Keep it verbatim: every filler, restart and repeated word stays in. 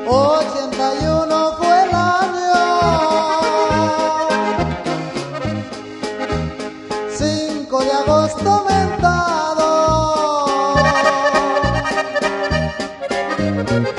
ochenta y uno fue el año, cinco de agosto mentado.